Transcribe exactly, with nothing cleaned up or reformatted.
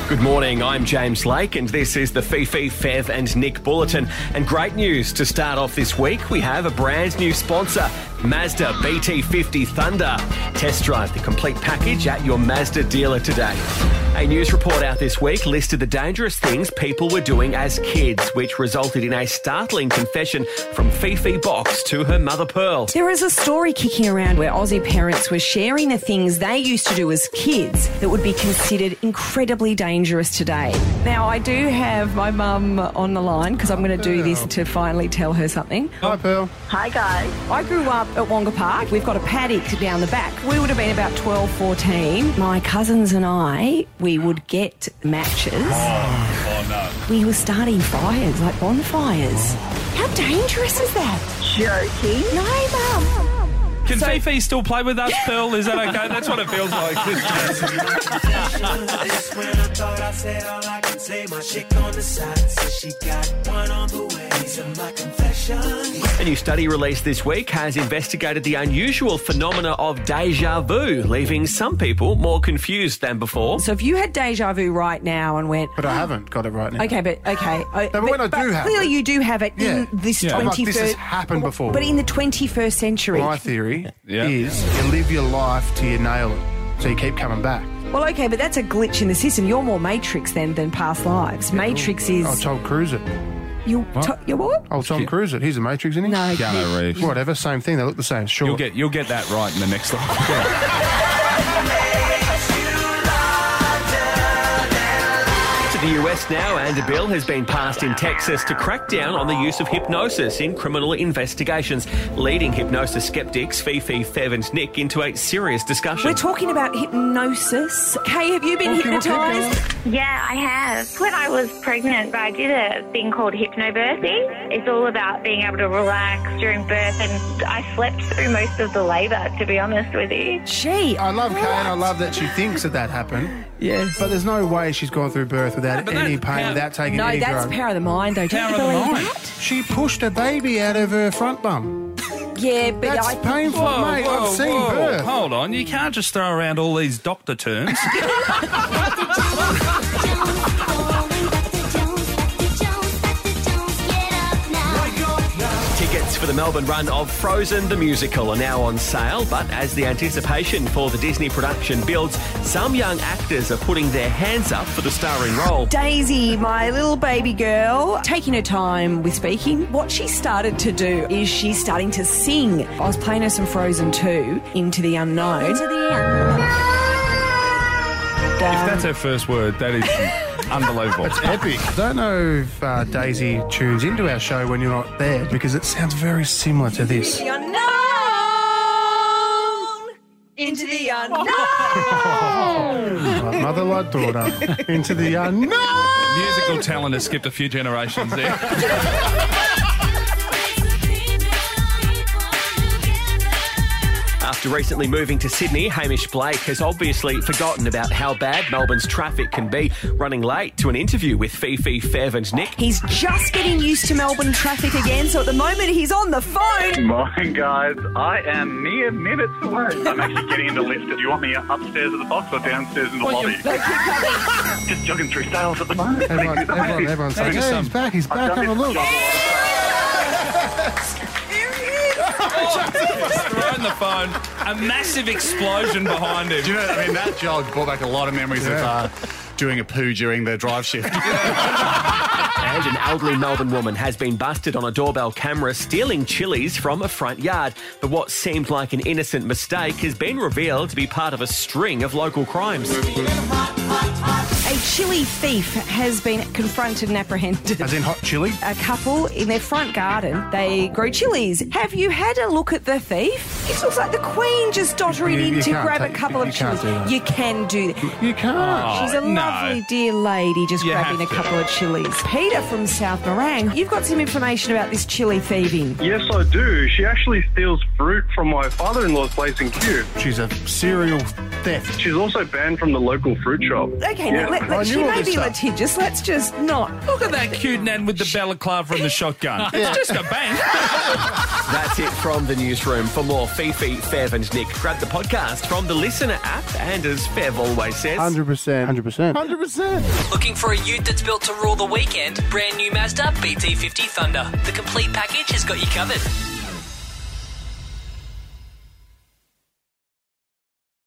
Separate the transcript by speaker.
Speaker 1: Good morning, I'm James Lake and this is the Fifi, Fev and Nick Bulletin. And great news to start off this week, we have a brand new sponsor, Mazda B T fifty Thunder. Test drive the complete package at your Mazda dealer today. A news report out this week listed the dangerous things people were doing as kids, which resulted in a startling confession from Fifi Box to her mother Pearl.
Speaker 2: There is a story kicking around where Aussie parents were sharing the things they used to do as kids that would be considered incredibly dangerous today. Now, I do have my mum on the line because I'm going to do this to finally tell her something.
Speaker 3: Hi, Pearl.
Speaker 4: Hi, guys.
Speaker 2: I grew up at Wonga Park. We've got a paddock down the back. We would have been about twelve, fourteen. My cousins and I, we would get matches.
Speaker 3: Oh, oh no.
Speaker 2: We were starting fires, like bonfires. How dangerous is that?
Speaker 4: Joking.
Speaker 2: No, Mum.
Speaker 5: Can
Speaker 2: So-
Speaker 5: Fifi still play with us, Pearl? Is that okay? That's what it feels like.
Speaker 1: A new study released this week has investigated the unusual phenomena of deja vu, leaving some people more confused than before.
Speaker 2: So if you had deja vu right now and went...
Speaker 3: But I haven't got it right now.
Speaker 2: Okay, but okay. No,
Speaker 3: but when I do have
Speaker 2: clearly
Speaker 3: it-
Speaker 2: you do have it
Speaker 3: Yeah.
Speaker 2: in this
Speaker 3: Yeah. I'm like,
Speaker 2: twenty-first...
Speaker 3: this has happened before.
Speaker 2: But in the twenty-first century.
Speaker 3: My theory
Speaker 5: Yeah.
Speaker 3: is you live your life till you nail it, so you keep coming back.
Speaker 2: Well, okay, but that's a glitch in the system. You're more Matrix then than past lives. Matrix is...
Speaker 3: Oh, Tom Cruise it.
Speaker 2: You, to, you what?
Speaker 3: Oh, Tom Cruise it. He's a Matrix, isn't he?
Speaker 2: No.
Speaker 5: Keanu Reeves.
Speaker 3: Whatever, same thing. They look the same. Sure.
Speaker 5: You'll get you'll get that right in the next life.
Speaker 1: To the U S now, and a bill has been passed in Texas to crack down on the use of hypnosis in criminal investigations, leading hypnosis skeptics Fifi, Fev and Nick into a serious discussion.
Speaker 2: We're talking about hypnosis. Kay, have you been
Speaker 3: Okay, well, keep
Speaker 2: hypnotised?
Speaker 4: Yeah, I have. When I was pregnant, I did a thing called hypnobirthing. It's all about being able to relax during birth, and I slept through most of the labour, to be honest with you.
Speaker 2: Gee.
Speaker 3: I love Kay and I love that she thinks that that happened.
Speaker 2: Yes.
Speaker 3: But there's no way she's gone through birth without
Speaker 5: but
Speaker 3: any
Speaker 5: that-
Speaker 3: pain,
Speaker 5: how-
Speaker 3: without taking
Speaker 2: No,
Speaker 3: any
Speaker 2: that's
Speaker 3: drug.
Speaker 2: power of the mind, though. Don't
Speaker 5: Power
Speaker 2: you
Speaker 5: of the
Speaker 2: believe
Speaker 5: mind.
Speaker 2: that?
Speaker 3: She pushed a baby out of her front bum.
Speaker 2: Yeah, but
Speaker 3: That's
Speaker 2: I...
Speaker 3: painful, mate. I've seen birth.
Speaker 5: Hold on, you can't just throw around all these doctor terms.
Speaker 1: Tickets for the Melbourne run of Frozen the Musical are now on sale, but as the anticipation for the Disney production builds, some young actors are putting their hands up for the starring role.
Speaker 2: Daisy, my little baby girl, taking her time with speaking. What she started to do is she's starting to sing. I was playing her some Frozen two, Into the Unknown. Into the Unknown.
Speaker 5: If that's her first word, that is unbelievable.
Speaker 3: It's epic. I don't know if uh, Daisy tunes into our show when you're not there because it sounds very similar to this.
Speaker 2: The unknown. Into the unknown.
Speaker 3: Like mother, like daughter. Into the unknown.
Speaker 5: Musical talent has skipped a few generations there.
Speaker 1: After recently moving to Sydney, Hamish Blake has obviously forgotten about how bad Melbourne's traffic can be, running late to an interview with Fifi, Fev and Nick.
Speaker 2: He's just getting used to Melbourne traffic again, so at the moment he's on the phone.
Speaker 6: Morning, guys. I am mere minutes away. I'm actually getting in the lift. Do you want me upstairs at the box or downstairs in the lobby? Just jogging through sales at the moment.
Speaker 3: Everyone, everyone, everyone's saying,
Speaker 5: Thank you,
Speaker 3: hey,
Speaker 5: son.
Speaker 3: he's back, he's back, have a look.
Speaker 5: Throwing the phone, a massive explosion behind him.
Speaker 7: Do you know, I mean, that jog brought back a lot of memories of uh, doing a poo during the drive shift.
Speaker 1: And an elderly Melbourne woman has been busted on a doorbell camera stealing chilies from a front yard. But what seemed like an innocent mistake has been revealed to be part of a string of local crimes.
Speaker 2: A chili thief has been confronted and apprehended.
Speaker 3: As in hot chili.
Speaker 2: A couple in their front garden, they grow chilies. Have you had a look at the thief? It looks like the Queen just dottering
Speaker 3: You-
Speaker 2: in
Speaker 3: you
Speaker 2: to
Speaker 3: can't
Speaker 2: grab
Speaker 3: take-
Speaker 2: a couple
Speaker 3: you
Speaker 2: of
Speaker 3: can't
Speaker 2: chilies.
Speaker 3: do that.
Speaker 2: You can do that.
Speaker 3: You can't.
Speaker 2: She's a
Speaker 5: no.
Speaker 2: lovely, dear lady just
Speaker 5: You
Speaker 2: grabbing a
Speaker 5: have to.
Speaker 2: couple of chilies. Peter from South Morang, you've got some information about this chili thieving.
Speaker 6: Yes, I do. She actually steals fruit from my father-in-law's place in Kew.
Speaker 3: She's a serial theft.
Speaker 6: She's also banned from the local fruit shop.
Speaker 2: Okay,
Speaker 6: Yeah.
Speaker 2: now let,
Speaker 3: I
Speaker 2: let,
Speaker 3: knew
Speaker 2: she
Speaker 3: all
Speaker 2: may
Speaker 3: this
Speaker 2: be
Speaker 3: stuff.
Speaker 2: litigious. Let's just not.
Speaker 5: Look at that cute nan with the balaclava and the shotgun. It's just a bank.
Speaker 1: That's it from the newsroom. For more Fifi, Fev and Nick, grab the podcast from the Listener app. And as Fev always says...
Speaker 3: one hundred percent. one hundred percent.
Speaker 8: one hundred percent.
Speaker 9: Looking for a ute that's built to rule the weekend? Brand new Mazda B T fifty Thunder. The complete package has got you covered.